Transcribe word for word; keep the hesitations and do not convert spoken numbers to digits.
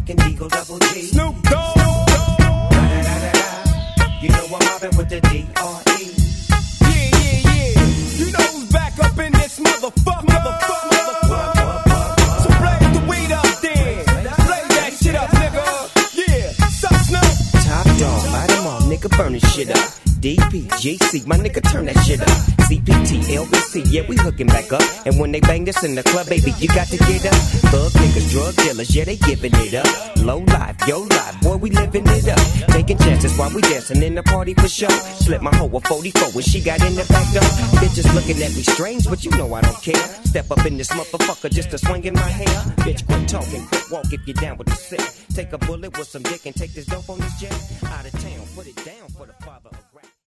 motherfucking Eagle Double G. Snoop Dogg. You know I'm mobbing with the D R E. Yeah, yeah, yeah. You know who's back up in this motherfucker. Motherfucker, motherfucker. So blaze the weed up then. Blaze that shit up, nigga. Yeah, suck Snoop. Top dog, light 'em all, nigga, burn this shit up. D P, G C, my nigga, turn that shit up. C P T, L B C, yeah, we hooking back up. And when they bang this in the club, baby, you got to get up. Thug niggas, drug dealers, yeah, they giving it up. Low life, yo life, boy, we living it up. Taking chances while we dancing in the party for sure. Slip my hoe a forty-four when she got in the back door. Bitches looking at me strange, but you know I don't care. Step up in this motherfucker just to swing in my hair. Bitch, quit talking, quit walk if you're down with the sick. Take a bullet with some dick and take this dope on this jet. Out of town, put it down for the father.